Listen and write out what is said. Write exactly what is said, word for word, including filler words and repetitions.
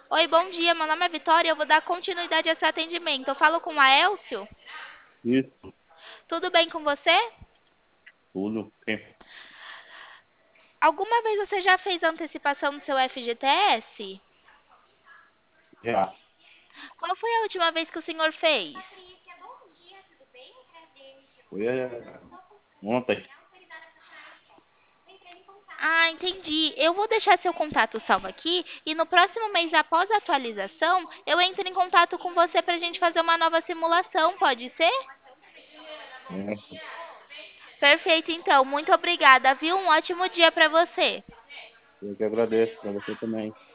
Oi, bom dia. Meu nome é Vitória. Eu vou dar continuidade a esse atendimento. Eu falo com o Aelcio. Isso, Tudo bem com você? tudo. Sim. Alguma vez você já fez antecipação do seu F G T S? Já. Qual foi a última vez que o senhor fez? Foi é, ontem. Ah, entendi. Eu vou deixar seu contato salvo aqui e no próximo mês, após a atualização, eu entro em contato com você para a gente fazer uma nova simulação, pode ser? É, Perfeito, então. Muito obrigada, viu? Um ótimo dia para você. eu que agradeço para você também.